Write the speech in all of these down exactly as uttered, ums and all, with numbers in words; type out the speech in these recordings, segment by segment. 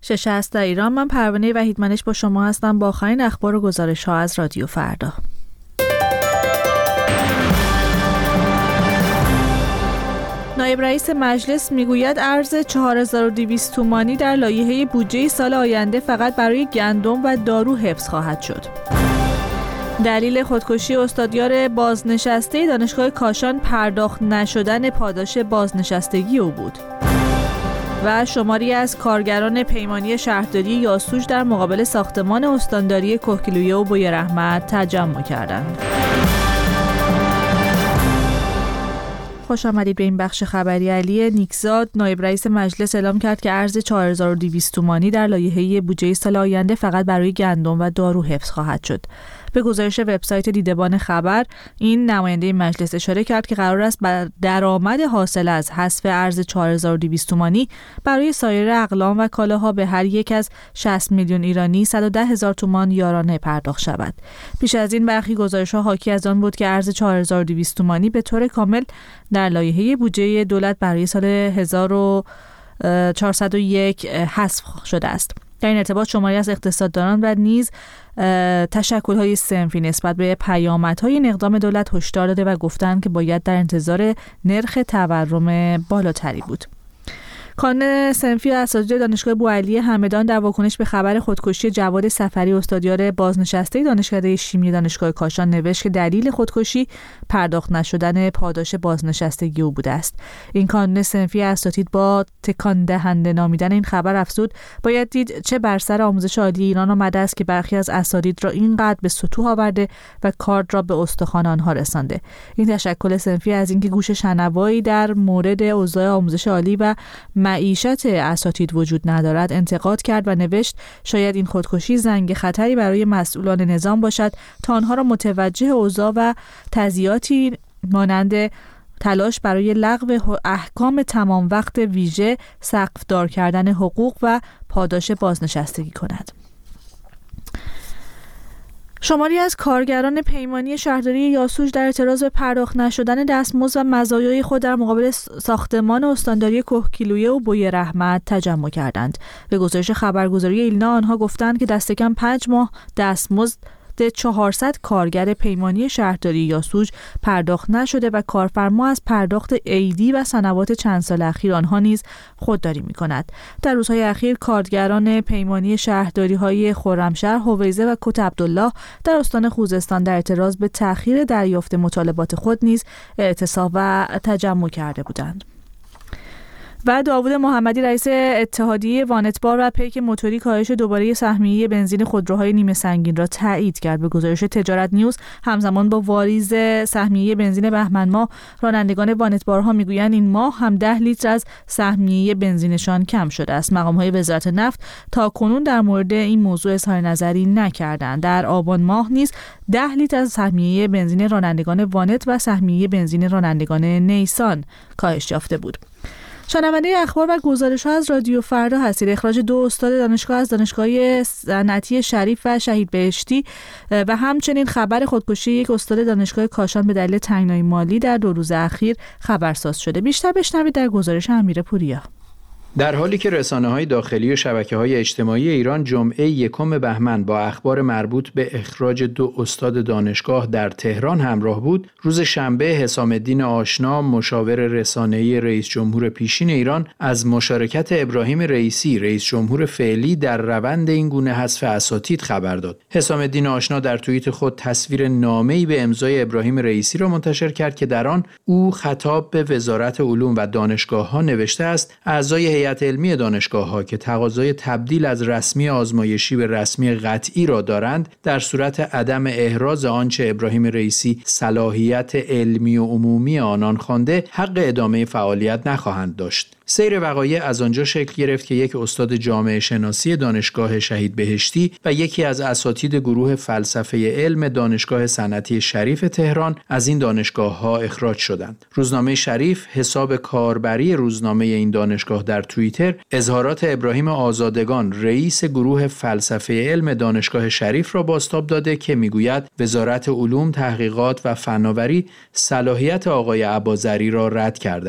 شش هست در ایران. من پروانه وحیدمنش با شما هستم با آخرین اخبار و گزارش ها از رادیو فردا. نایب رئیس مجلس میگوید ارز چهار هزار و دویست تومانی در لایحه بودجه سال آینده فقط برای گندم و دارو حفظ خواهد شد. دلیل خودکشی استادیار بازنشسته دانشگاه کاشان پرداخت نشدن پاداش بازنشستگی او بود. و شماری از کارگران پیمانی شهرداری یاسوج در مقابل ساختمان استانداری کهگیلویه و بویرحمت تجمع کردند. خوش آمدید به این بخش خبری. علی نیکزاد نایب رئیس مجلس اعلام کرد که ارز چهار هزار و دویست تومانی در لایحه بودجه سال آینده فقط برای گندم و دارو حفظ خواهد شد. به گزارش وبسایت دیدبان خبر، این نماینده مجلس اشاره کرد که قرار است بر درآمد حاصل از حذف ارز چهار هزار و دویست تومانی برای سایر اقلام و کالاها به هر یک از شصت میلیون ایرانی صد و ده هزار تومان یارانه پرداخت شود. پیش از این برخی گزارش‌ها حاکی از آن بود که ارز چهار هزار و دویست تومانی به طور کامل در لایحه بودجه دولت برای سال هزار و چهارصد و یک حذف شده است. در این ارتباط شماری از اقتصاددانان و نیز تشکل‌های صنفی نسبت به پیامدهای این اقدام دولت هشدار داده و گفتند که باید در انتظار نرخ تورم بالاتری بود. کانون صنفی اساتید دانشگاه بوعلی همدان در واکنش به خبر خودکشی جواد سفری استادیار بازنشسته دانشکده شیمی دانشگاه کاشان نوشت که دلیل خودکشی پرداخت نشدن پاداش بازنشستگی او بوده است. این کانون صنفی اساتید با تکان دهنده نامیدن این خبر افزود باید دید چه بر سر آموزش عالی ایران آمده است که برخی از اساتید را اینقدر به سطوح آورده و کارد را به استخوان آنها رسانده. این تشکل صنفی از اینکه گوش شنوایی در مورد اوضاع آموزش عالی و معیشت اساتید وجود ندارد انتقاد کرد و نوشت شاید این خودکشی زنگ خطری برای مسئولان نظام باشد تا آنها را متوجه اوضاع و تضییعاتی مانند تلاش برای لغو احکام تمام وقت ویژه، سقف‌دار کردن حقوق و پاداش بازنشستگی کند. شماری از کارگران پیمانی شهرداری یاسوج در اعتراض به پرداخت نشدن دستمزد و مزایای خود در مقابل ساختمان استانداری کهگیلویه و بویرحمت تجمع کردند. به گزارش خبرگزاری ایلنا آنها گفتند که دست کم پنج ماه دستمزد چهارصد کارگر پیمانی شهرداری یاسوج پرداخت نشده و کارفرما از پرداخت عیدی و سنوات چند سال اخیر آنها نیز خودداری می‌کند. در روزهای اخیر کارگران پیمانی شهرداری‌های خرمشهر، هویزه و کت عبدالله در استان خوزستان در اعتراض به تأخیر دریافت مطالبات خود نیز اعتصاب و تجمع کرده بودند. و داوود محمدی رئیس اتحادیه وانتبار و پیک موتوری کاهش دوباره سهمیه بنزین خودروهای نیمه سنگین را تایید کرد. به گزارش تجارت نیوز همزمان با واریز سهمیه بنزین بهمن ماه، رانندگان وانتبارها میگویند این ماه هم ده لیتر از سهمیه بنزینشان کم شده است. مقام‌های وزارت نفت تا کنون در مورد این موضوع اظهار نظری نکردند. در آبان ماه نیز ده لیتر از سهمیه بنزین رانندگان وانت و سهمیه بنزین رانندگان نیسان کاهش یافته بود. شنونده اخبار و گزارش‌ها از رادیو فردا هستید. اخراج دو استاد دانشگاه از دانشگاه صنعتی شریف و شهید بهشتی و همچنین خبر خودکشی یک استاد دانشگاه کاشان به دلیل تنگنای مالی در دو روز اخیر خبرساز شده. بیشتر بشنوید در گزارش امیر پوریا. در حالی که رسانه‌های داخلی و شبکه‌های اجتماعی ایران جمعه یکم بهمن با اخبار مربوط به اخراج دو استاد دانشگاه در تهران همراه بود، روز شنبه حسام الدین آشنا مشاور رسانه‌ای رئیس جمهور پیشین ایران از مشارکت ابراهیم رئیسی رئیس جمهور فعلی در روند این گونه حذف اساتید خبر داد. حسام الدین آشنا در توییت خود تصویر نامه‌ای به امضای ابراهیم رئیسی را منتشر کرد که در آن او خطاب به وزارت علوم و دانشگاه‌ها نوشته است: اعضای هیئت علمی دانشگاه‌ها که تقاضای تبدیل از رسمی آزمایشی به رسمی قطعی را دارند، در صورت عدم احراز آنچه ابراهیم رئیسی صلاحیت علمی و عمومی آنان خوانده، حق ادامه فعالیت نخواهند داشت. سیر وقایع از آنجا شکل گرفت که یک استاد جامعه شناسی دانشگاه شهید بهشتی و یکی از اساتید گروه فلسفه علم دانشگاه صنعتی شریف تهران از این دانشگاه‌ها اخراج شدند. روزنامه شریف حساب کاربری روزنامه این دانشگاه در توییتر اظهارات ابراهیم آزادگان رئیس گروه فلسفه علم دانشگاه شریف را بازتاب داده که میگوید وزارت علوم، تحقیقات و فناوری صلاحیت آقای عباظری را رد کرده است.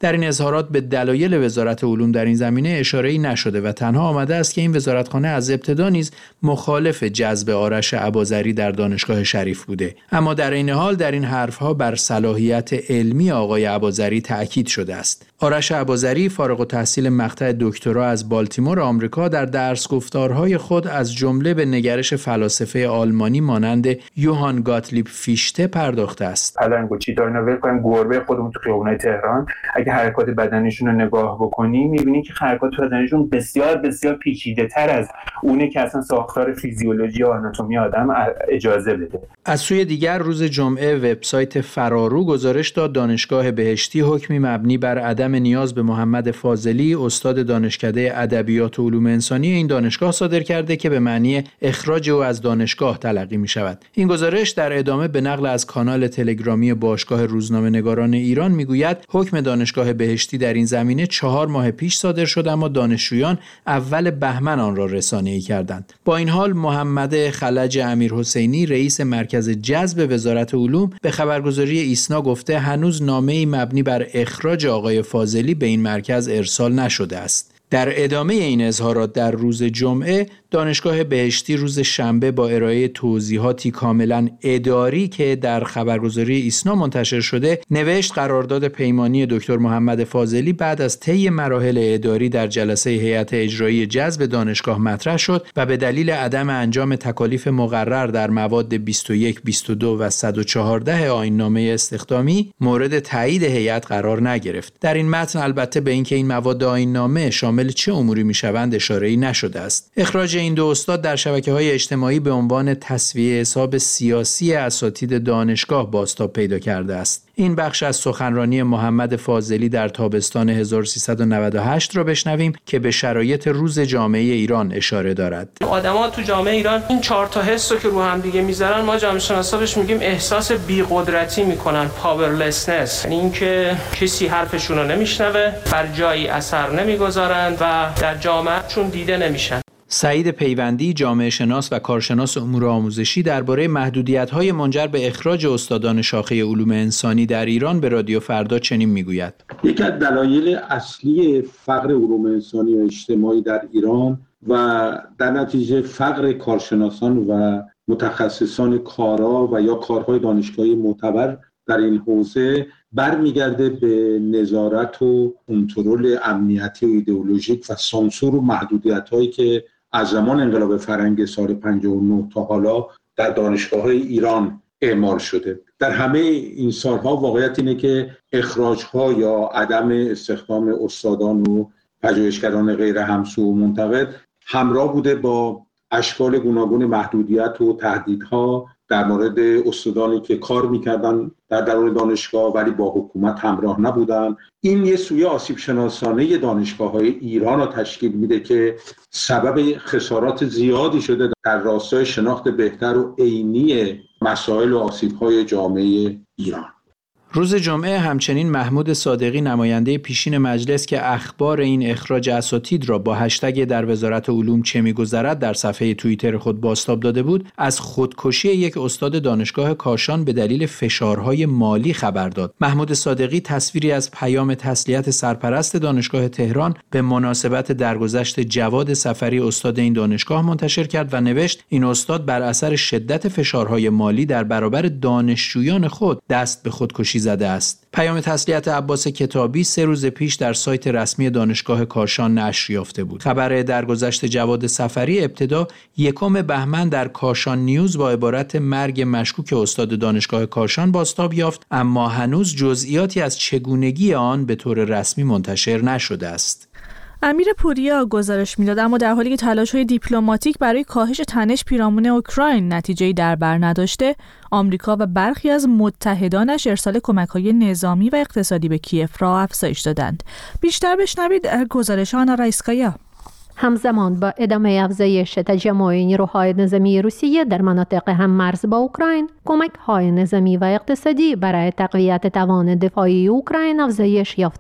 در این اظهارات به دلایل وزارت علوم در این زمینه اشاره‌ای نشده و تنها آمده است که این وزارتخانه از ابتدا نیز مخالف جذب آرش اباضری در دانشگاه شریف بوده. اما در این حال در این حرفها بر صلاحیت علمی آقای اباضری تأکید شده است. آرش اباضری فارغ التحصیل مقطع دکترا از بالتیمور آمریکا در درس گفتارهای خود از جمله به نگرش فلاسفه آلمانی مانند یوهان گاتلیب فیشته پرداخته است. پلنگو چی دارن ول کنن گربه خودمون تو خیابونای تهران اگه حرکات بدنشون رو نگاه بکنی می‌بینی که حرکات بدنشون بسیار بسیار پیچیده‌تر از اونه که اصلا ساختار فیزیولوژی و آناتومی آدم اجازه بده. از سوی دیگر روز جمعه وبسایت فرارو گزارش داد دانشگاه بهشتی حکمی مبنی بر عدم نیاز به محمد فاضلی استاد دانشکده ادبیات و علوم انسانی این دانشگاه صادر کرده که به معنی اخراج او از دانشگاه تلقی می شود. این گزارش در ادامه به نقل از کانال تلگرامی باشگاه روزنامه‌نگاران ایران میگوید حکم دانشگاه بهشتی در این زمینه چهار ماه پیش صادر شد اما دانشجویان اول بهمن آن را رسانه‌ای کردند. با این حال محمد خلج امیرحسینی رئیس مرکز جذب وزارت علوم به خبرگزاری ایسنا گفته هنوز نامه‌ای مبنی بر اخراج آقای فاضلی به این مرکز ارسال نشده است. در ادامه این اظهارات در روز جمعه دانشگاه بهشتی روز شنبه با ارائه توضیحاتی کاملا اداری که در خبرگزاری ایسنا منتشر شده نوشت قرارداد پیمانی دکتر محمد فاضلی بعد از طی مراحل اداری در جلسه هیئت اجرایی جذب دانشگاه مطرح شد و به دلیل عدم انجام تکالیف مقرر در مواد بیست و یک، بیست و دو و صد و چهارده آیین نامه استخدامی مورد تایید هیئت قرار نگرفت. در این متن البته به اینکه این مواد آیین نامه شامل چه اموری میشوند اشاره‌ای نشده است. اخراج این دو استاد در شبکه‌های اجتماعی به عنوان تسویه حساب سیاسی اساتید دانشگاه بازتاب پیدا کرده است. این بخش از سخنرانی محمد فاضلی در تابستان هزار و سیصد و نود و هشت را بشنویم که به شرایط روز جامعه ایران اشاره دارد. آدم‌ها تو جامعه ایران این چهار تا حس رو که رو هم دیگه میذارن ما جامعه شناسا بهش میگیم احساس بی‌قدرتی میکنن، پاورلسنس، یعنی اینکه کسی حرفشون رو نمیشنوه، بر جایی اثر نمیگذارن و در جامعهشون دیده نمیشن. سعید پیوندی جامعه شناس و کارشناس امور آموزشی درباره محدودیت‌های منجر به اخراج استادان شاخه علوم انسانی در ایران به رادیو فردا چنین میگوید: یکی از دلایل اصلی فقر علوم انسانی و اجتماعی در ایران و در نتیجه فقر کارشناسان و متخصصان کارا و یا کارهای دانشگاهی معتبر در این حوزه برمیگرده به نظارت و کنترل امنیتی و ایدئولوژیک و سانسور و محدودیت‌هایی که از زمان انقلاب فرهنگ سال پنجاه و نه تا حالا در دانشگاه‌های ایران اعمال شده. در همه این سالها واقعیت اینه که اخراج‌ها یا عدم استخدام استادان و پژوهشگران غیر همسو و منتقد همراه بوده با اشکال گوناگون محدودیت و تهدیدها در مورد استادانی که کار می‌کردن در درون دانشگاه ولی با حکومت همراه نبودن. این یه سویه آسیب شناسانه دانشگاه‌های ایران را تشکیل میده که سبب خسارات زیادی شده در راستای شناخت بهتر و عینی مسائل و آسیب‌های جامعه ایران. روز جمعه همچنین محمود صادقی نماینده پیشین مجلس که اخبار این اخراج اساتید را با هشتگ در وزارت علوم چه می‌گذرد در صفحه توییتر خود بازتاب داده بود، از خودکشی یک استاد دانشگاه کاشان به دلیل فشارهای مالی خبر داد. محمود صادقی تصویری از پیام تسلیت سرپرست دانشگاه تهران به مناسبت درگذشت جواد سفری استاد این دانشگاه منتشر کرد و نوشت این استاد بر اثر شدت فشارهای مالی در برابر دانشجویان خود دست به خودکشی زده است. پیام تسلیت عباس کتابی سه روز پیش در سایت رسمی دانشگاه کاشان نشر یافته بود. خبر درگذشت جواد سفری ابتدا یکم بهمن در کاشان نیوز با عبارت مرگ مشکوک استاد دانشگاه کاشان بازتاب یافت، اما هنوز جزئیاتی از چگونگی آن به طور رسمی منتشر نشده است. امیر پوریا گزارش میداد اما در حالی که تلاش‌های دیپلماتیک برای کاهش تنش پیرامون اوکراین نتیجه‌ای در بر نداشته، آمریکا و برخی از متحدانش ارسال کمک‌های نظامی و اقتصادی به کیف را افزایش دادند. بیشتر بشنوید گزارش آنا رایسکایا. همزمان با ادامه افزایش تجمع نیروهای نظامی روسیه در مناطق هممرز با اوکراین، کمک‌های نظامی و اقتصادی برای تقویت توان دفاعی اوکراین افزایش یافته.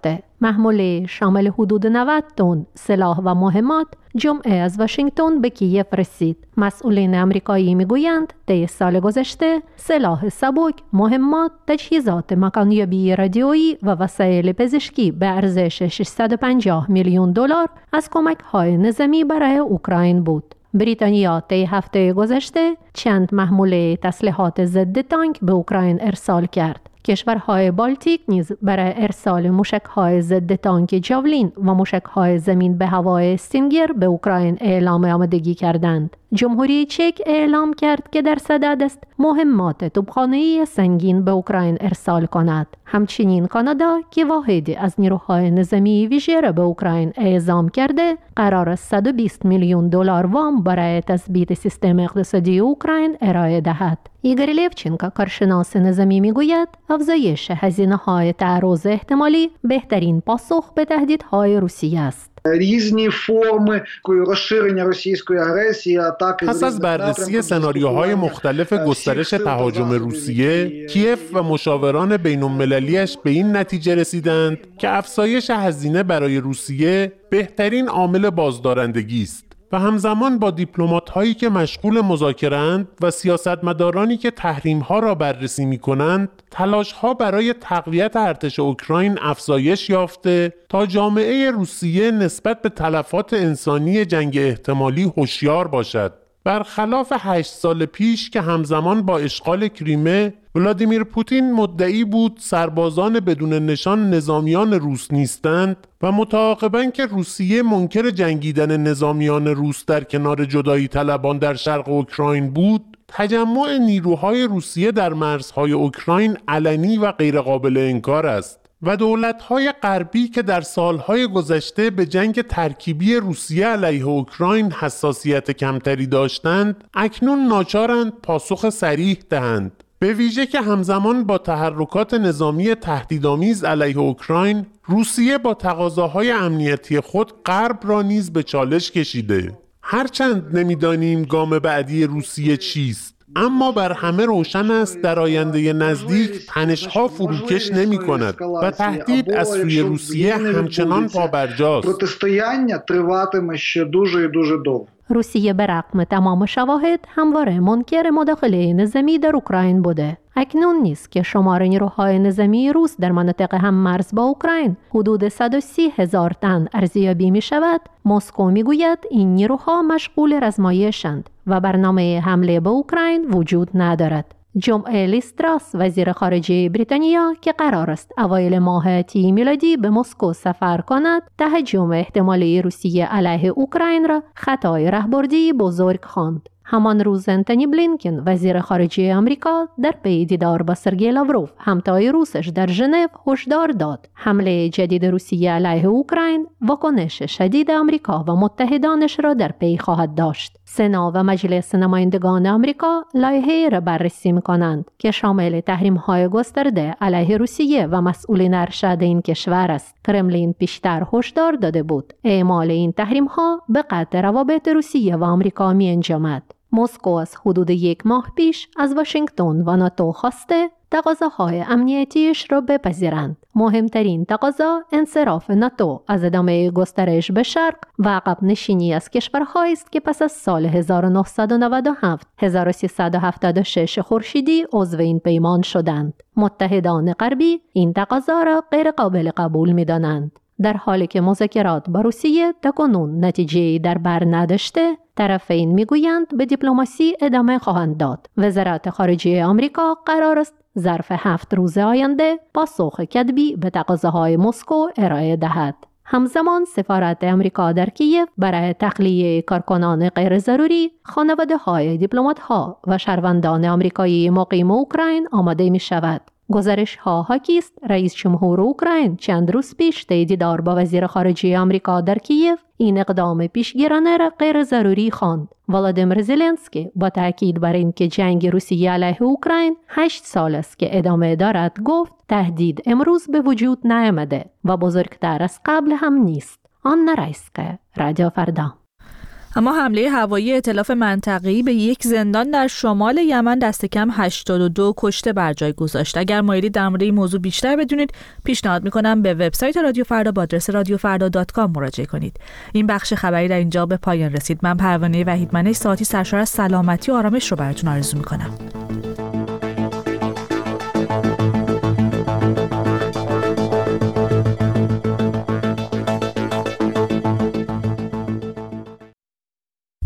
محموله شامل حدود نود تن سلاح و مهمات جمعه از واشنگتن به کیف رسید. مسئولین آمریکایی میگویند طی سال گذشته سلاح سبک، مهمات، تجهیزات مکانیابی رادیویی و وسایل پزشکی به ارزش ششصد و پنجاه میلیون دلار از کمک‌های نظامی برای اوکراین بود. بریتانیا طی هفته گذشته چند محموله تسلیحات ضد تانک به اوکراین ارسال کرد. کشورهای بالتیک نیز برای ارسال موشک‌های ضد تانک جاولین و موشک‌های زمین به هوای استینگر به اوکراین اعلام آمادگی کردند. جمهوری چک اعلام کرد که در صدد است مهمات توپخانه‌ای سنگین به اوکراین ارسال کند. همچنین کانادا که واحدی از نیروهای نظامی ویژه را به اوکراین اعزام کرده، قرار است صد و بیست میلیون دلار وام برای تثبیت سیستم اقتصادی اوکراین ارائه دهد. ایگور لیوچنکو کارشناس نظامی میگوید افزایش هزینه‌های تعرض احتمالی بهترین پاسخ به تهدیدهای روسیه است. різні форми розширення російської агресії, атаки. پس از بررسی سناریوهای مختلف گسترش تهاجم روسیه، کیف و مشاوران بین‌المللی‌اش به این نتیجه رسیدند که افزایش هزینه برای روسیه بهترین عامل بازدارندگی است و همزمان با دیپلمات‌هایی که مشغول مذاکره‌اند و سیاستمدارانی که تحریم‌ها را بررسی می‌کنند، تلاش‌ها برای تقویت ارتش اوکراین افزایش یافته تا جامعه روسیه نسبت به تلفات انسانی جنگ احتمالی هوشیار باشد. برخلاف هشت سال پیش که همزمان با اشغال کریمه، ولادیمیر پوتین مدعی بود سربازان بدون نشان نظامیان روس نیستند و متعاقباً که روسیه منکر جنگیدن نظامیان روس در کنار جدایی طلبان در شرق اوکراین بود، تجمع نیروهای روسیه در مرزهای اوکراین علنی و غیرقابل انکار است و دولت‌های غربی که در سالهای گذشته به جنگ ترکیبی روسیه علیه اوکراین حساسیت کمتری داشتند، اکنون ناچارند پاسخ صریح دهند. به ویژه که همزمان با تحرکات نظامی تهدیدآمیز علیه اوکراین، روسیه با تقاضاهای امنیتی خود غرب را نیز به چالش کشیده. هرچند نمی‌دانیم گام بعدی روسیه چیست، اما بر همه روشن است در آینده نزدیک تنش‌ها فروکش نمی‌کند و تهدید از سوی روسیه همچنان پابرجاست. Протистояння триватиме ще дуже і дуже довго. روسیه به رغم تمام شواهد همواره منکر مداخله نظامی در اوکراین بوده. اکنون نیست که شمار نیروهای نظامی روس در مناطق هممرز با اوکراین حدود صد و سی هزار تن ارزیابی می شود. مسکو می گوید این نیروها مشغول رزمایشند و برنامه حمله به اوکراین وجود ندارد. جمعه لیز تراس وزیر خارجه بریتانیا که قرار است اوایل ماه تی میلادی به مسکو سفر کند، تهاجم احتمالی روسیه علیه اوکراین را خطای راهبردی بزرگ خواند. همان روز انتونی بلینکن وزیر خارجه آمریکا در پی دیدار با سرگئی لاوروف همتای روسش در ژنو هشدار داد حمله جدید روسیه علیه اوکراین واکنش شدید آمریکا و متحدانش را در پی خواهد داشت. سنا و مجلس نمایندگان آمریکا لایحه‌ای را بررسی می‌کنند که شامل تحریم‌های گسترده علیه روسیه و مسئولین ارشد این کشور است. کرملین پیشتر هشدار داده بود اعمال این تحریم‌ها به قطع روابط روسیه و آمریکا می‌انجامد. مسکو از حدود یک ماه پیش از واشنگتن و ناتو خواسته تقاضاهای امنیتیش را بپذیرند. مهمترین تقاضا انصراف ناتو از ادامه گسترش به شرق و عقب نشینی از کشورهایی است که پس از سال هزار و نهصد و نود و هفت هزار و سیصد و هفتاد و شش خورشیدی عضو این پیمان شدند. متحدان غربی این تقاضا را غیر قابل قبول می‌دانند. در حالی که مذاکرات با روسیه تاکنون نتیجه‌ای در بر نداشته، طرفین میگویند به دیپلماسی ادامه خواهند داد. وزارت خارجه آمریکا قرار است ظرف هفت روز آینده پاسخ کتبی به تقاضاهای مسکو ارائه دهد. همزمان سفارت آمریکا در کیف برای تخلیه کارکنان غیر ضروری، خانواده‌های دیپلمات‌ها و شهروندان آمریکایی مقیم اوکراین آماده می شود. گزارش ها حاکی است رئیس جمهور اوکراین چند روز پیش طی دیدار با وزیر خارجه آمریکا در کیف این اقدام پیشگیرانه را غیر ضروری خواند. ولادیمیر زلنسکی با تاکید بر اینکه جنگ روسیه علیه اوکراین هشت سال است که ادامه دارد گفت تهدید امروز به وجود نیامده و بزرگتر از قبل هم نیست. آن نرایسکه، رادیو فردا. اما حمله هوایی ائتلاف منطقه‌ای به یک زندان در شمال یمن دست کم هشتاد و دو کشته بر جای گذاشت. اگر مایلید در مورد این موضوع بیشتر بدونید، پیشنهاد می‌کنم به وبسایت رادیو فردا با آدرس رادیو فردا دات کام مراجعه کنید. این بخش خبری در اینجا به پایان رسید. من پروانه وحیدمنش ساعتی سرشار از سلامتی و آرامش رو براتون آرزو می‌کنم.